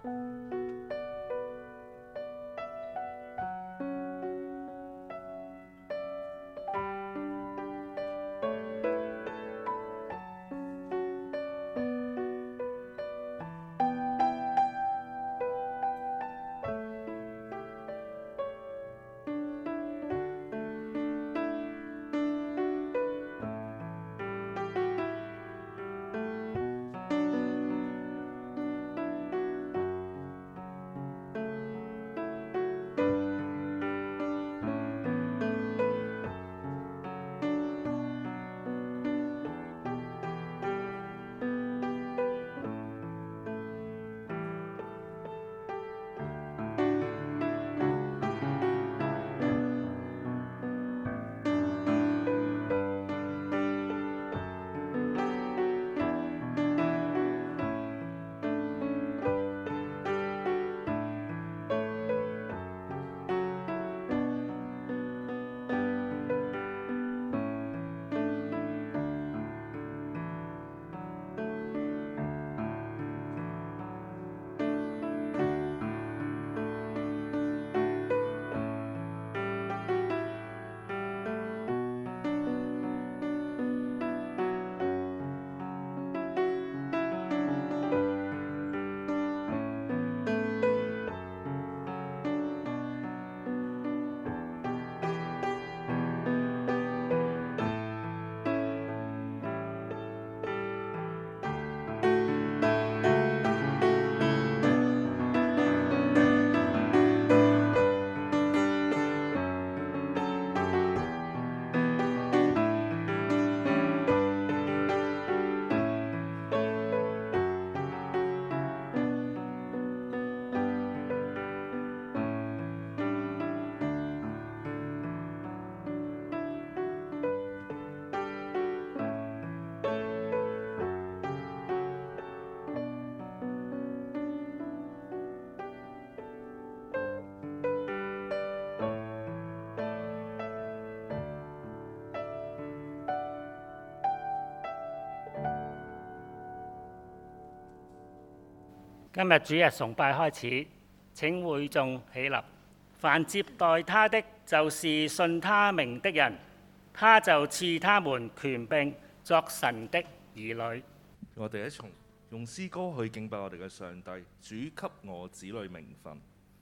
今日主日崇拜開始，請會眾起立。凡接待他的，就是信他名的人，他就賜他們權柄作神的兒女。 我哋一齊用詩歌去敬拜我哋嘅上帝，主給我子女名分。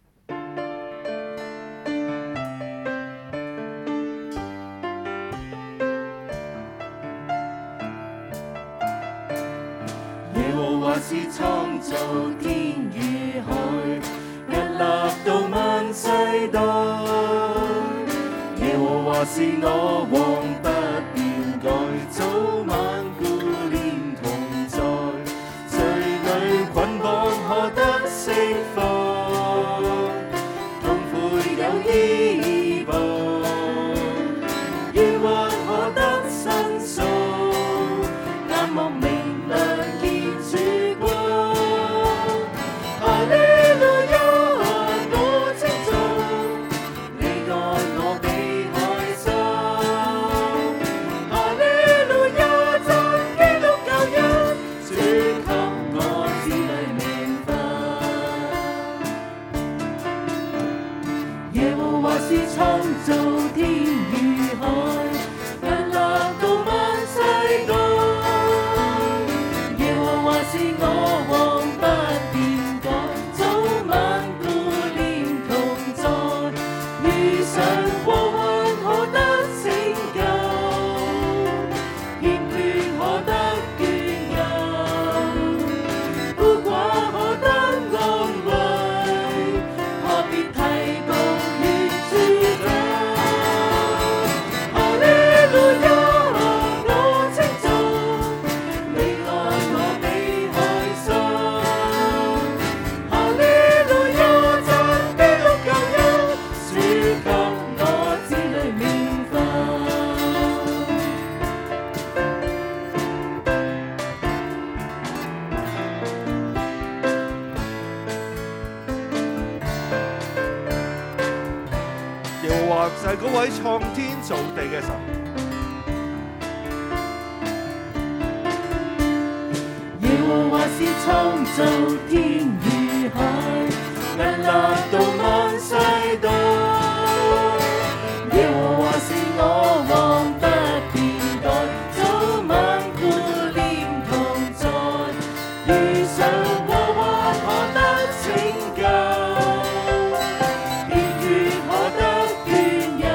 耶和華是創造天與海，屹立到萬世代。耶和華是我王，不變改，早晚顧念同在。罪裏捆綁可得釋放，痛悔有醫治，冤屈可得申訴，眼目明亮。 就係嗰位創天造地嘅神。 耶和華是創造天與海，屹立到安息島。耶和華是我王，不變改，早晚顧念同在。遇上禍患可得拯救，熱血可得眷佑，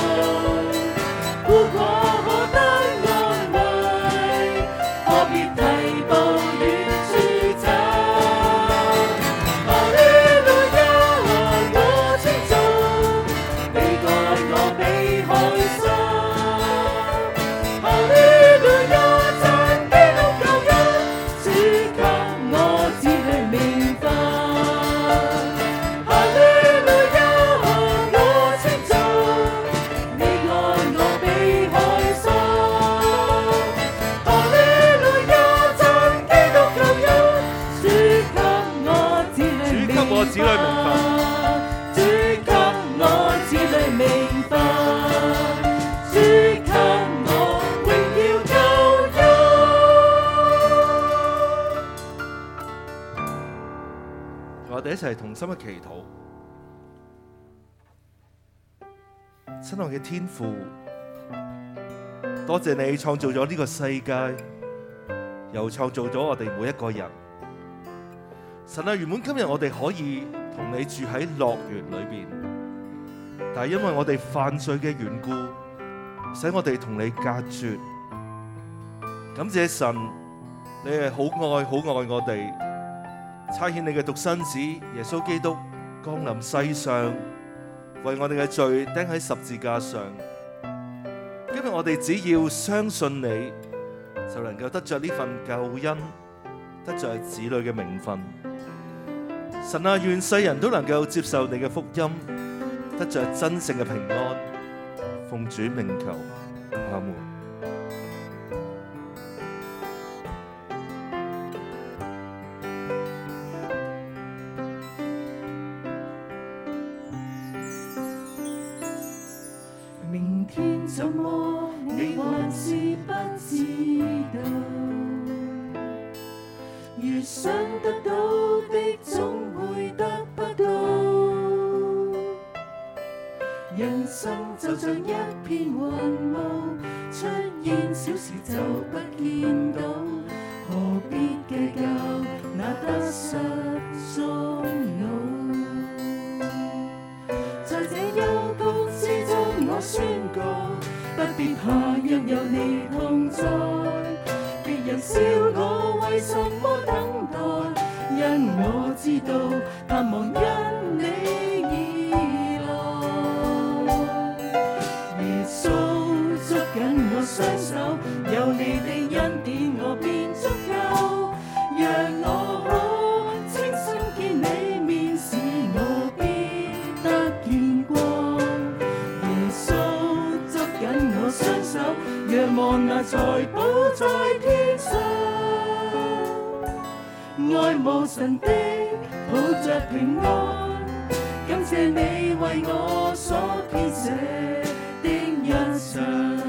孤寡可得安慰，何別提步遠處走。哈利路亞，我稱頌你愛我比海深。哈利路亞，讚基督救恩，主給我子女名分。哈利路亞，我稱頌你愛我比海深。哈利路亞，讚基督救恩，主給我子女名分。主給我子女名分。主給我子女名分。主給我榮耀救恩。 我哋一齊同心嘅祈禱。親愛嘅天父，多謝你創造咗呢個世界，又創造咗我哋每一個人。神啊，原本今日我哋可以同你住喺樂園裏邊，但係因為我哋犯罪嘅緣故，使我哋同你隔絕。感謝神，你係好愛我哋，差遣你嘅獨生子耶穌基督降臨世上，為我哋嘅罪釘喺十字架上。今日我哋只要相信你，就能夠得着呢份救恩，得着子女嘅名分。神啊，願世人都能夠接受你嘅福音，得着真正嘅平安。奉主名求，阿門。 明天怎麼，你還是不知道。越想得到的，總會得不到。人生就像一片雲霧，出現小事就不見到。何必計較那得失終老？在這幽谷之中，我宣告，不必怕，因有你同在。別人笑我為什麼等待，因我知道盼望因你而來。耶穌捉緊我雙手，有你的恩典我便足夠，讓我可清心見你面，使我必得見光。耶穌捉緊我雙手，仰望那財寶在天上，愛慕神的抱着平安，感謝你為我所編寫的一切。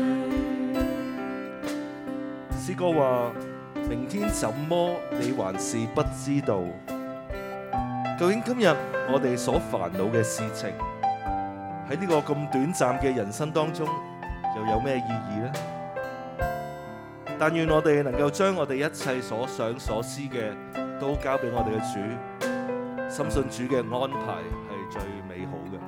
詩歌話：明天怎麼，你還是不知道。究竟今日我哋所煩惱嘅事情，喺呢個咁短暫嘅人生當中，又有咩意義呢？但願我哋能夠將我哋一切所想所思嘅，都交俾我哋嘅主，深信主嘅安排係最美好嘅。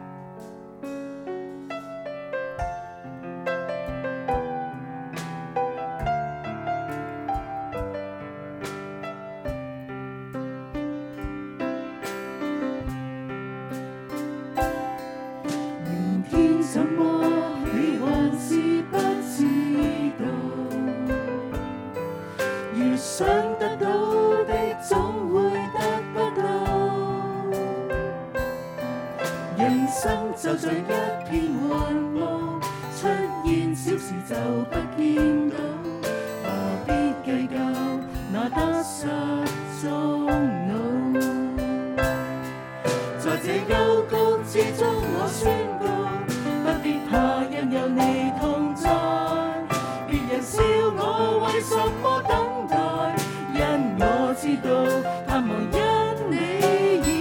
明天怎麼，你還是不知道。越想得到的，總會得不到。人生就像一片雲霧，出現小事就不見到。何必計較那得失終老？在這幽谷之中，我宣告，不必怕，因有你同在。別人笑我為什麼等待，因我知道盼望因你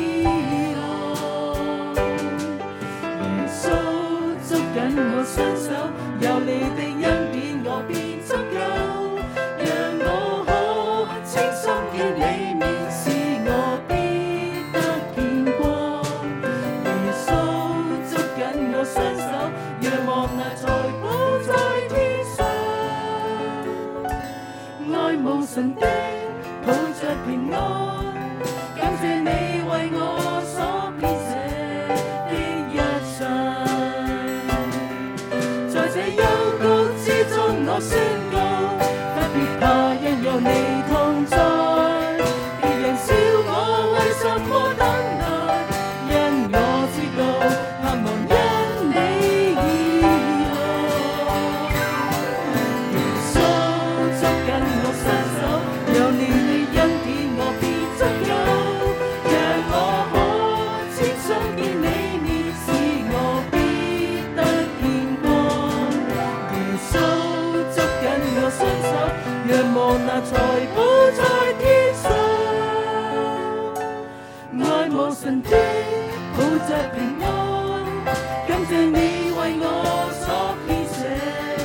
愛無神的，抱着平安，感謝你為我所編寫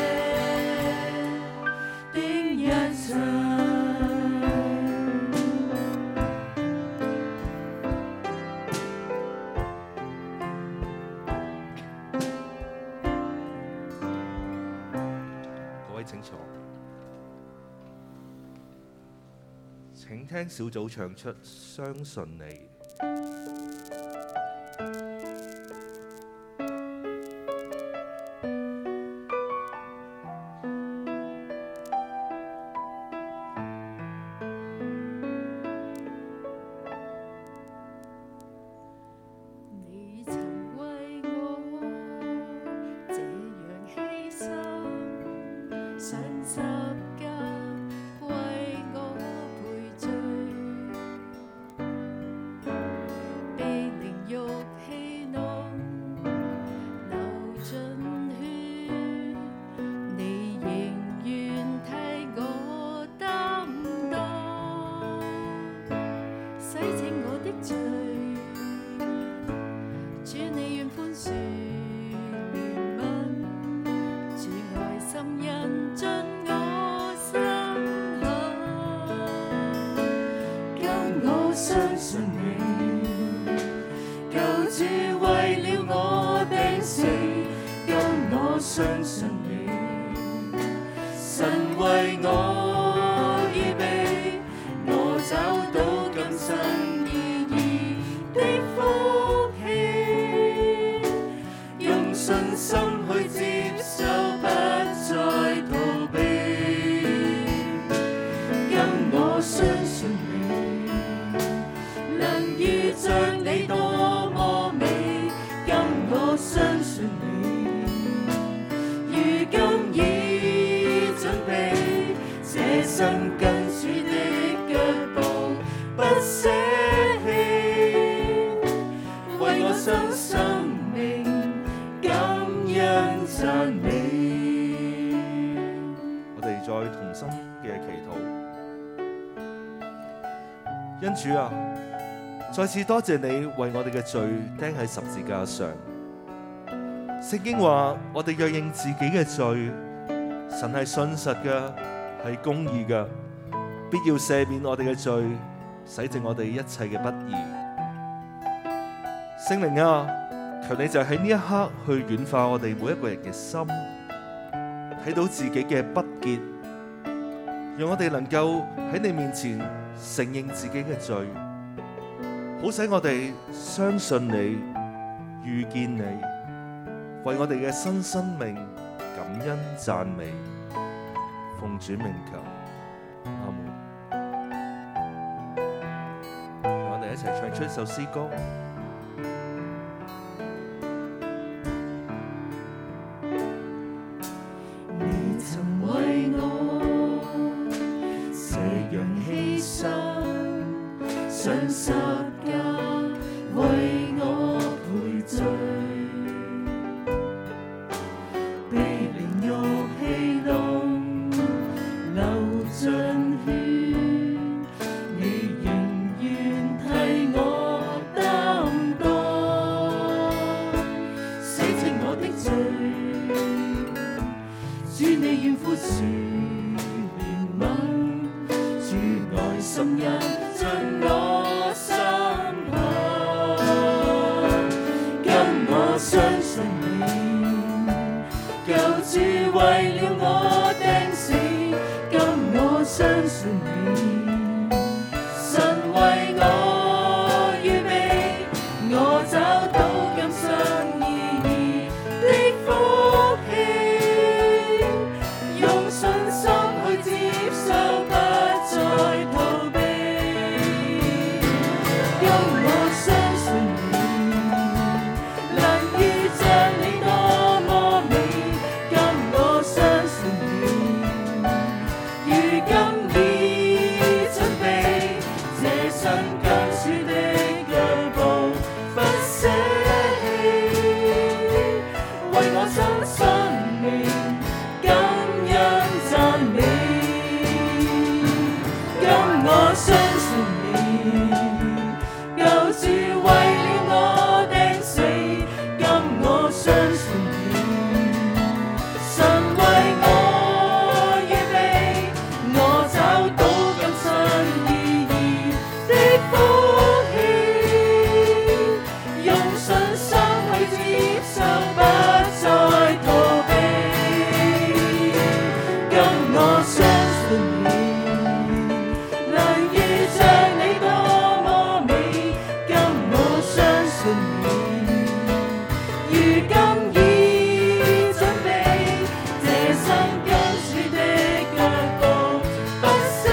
的一切。 各位請坐，請聽小組唱出《相信你》。 你曾為我這樣犧牲，上十架為我賠罪，被凌辱戲弄，流盡血，你仍願替我擔當，洗淨我的罪。主你願寬恕憐憫，主愛心印進我心坎，今我相信你，救主為了我釘死，今我相信你，神為我預備，我找到今生意義的福氣，用信心去接受，不再逃避。今我相信你，能遇着你多麼美。今我相信你，如今已準備，這生跟主的腳步不捨棄，為我生生命感恩讚美。 我哋再同心嘅祈禱，恩主啊，再次多謝你為我哋嘅罪釘喺十字架上。聖經話我哋若認自己嘅罪，神係信實嘅，係公義嘅，必要赦免我哋嘅罪，洗淨我哋一切嘅不義。聖靈啊，求你就喺呢一刻去軟化我哋每一個人嘅心，睇到自己嘅不潔，讓我哋能夠喺你面前承認自己嘅罪，好使我哋相信你，遇見你，為我哋嘅新生命感恩讚美，奉主名求，阿門。讓我哋一齊唱出一首詩歌。 你曾為我這樣犧牲，上十架為我賠罪，被凌辱戲弄，流盡血，你仍願替我擔冠冕。如今已準備，這生跟主的腳步不捨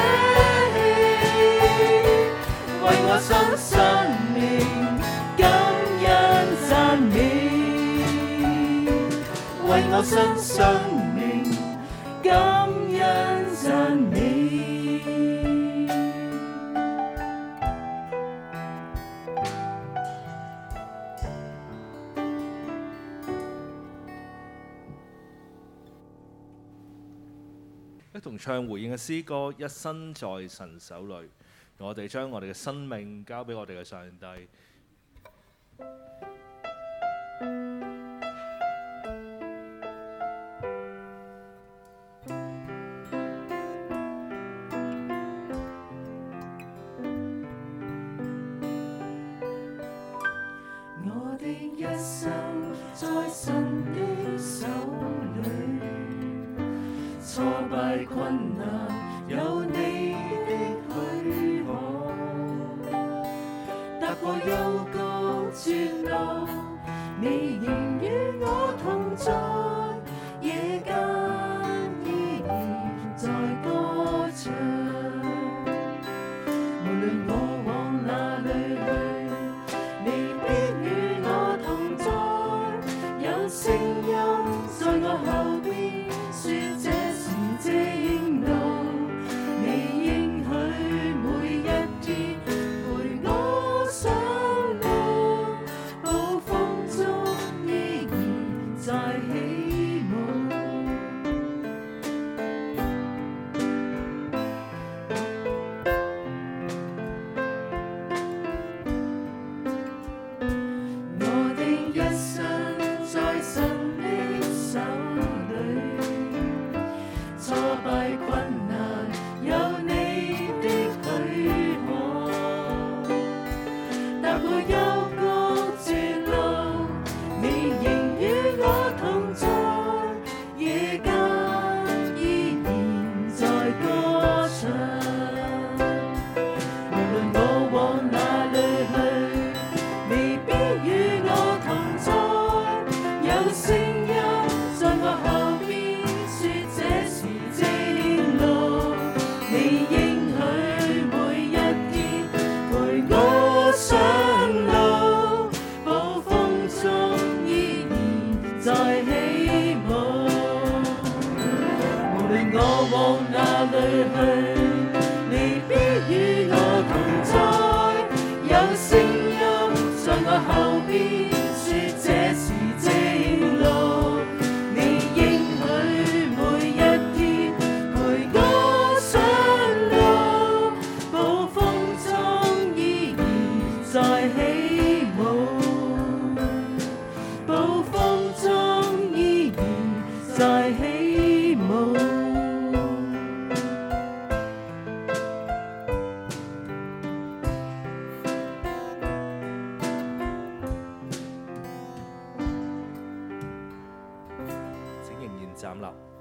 棄，為我新生命感恩讚美，為我新生命感恩讚美。 一同唱回應嘅詩歌，一生在神手裏。我哋將我哋嘅生命交俾我哋嘅上帝。 我的一生在神的手裏，挫敗困難有你的許可，踏過幽谷絕路，你仍與我同在，夜間依然在歌唱。無論我往哪裏去，你必與我同在，有聲音在我後邊說這是正路。你應許每一天陪我上路，暴風中依然在起舞。我的一生在神的手裏，挫敗困難有你的許可，踏過幽谷絕路，你仍與我同在，夜間依然在歌唱。無論我往哪裏去，你必與我同在，有聲音在我後邊說這是正路。你應許每一天陪我上路，暴風中依然在起舞。無論我往哪裏去，你必與我同在，有聲音在我後邊說這是正路。你應許每一天陪我上路，暴風中依然在起舞，暴風中依然在起舞。 請仍然站立。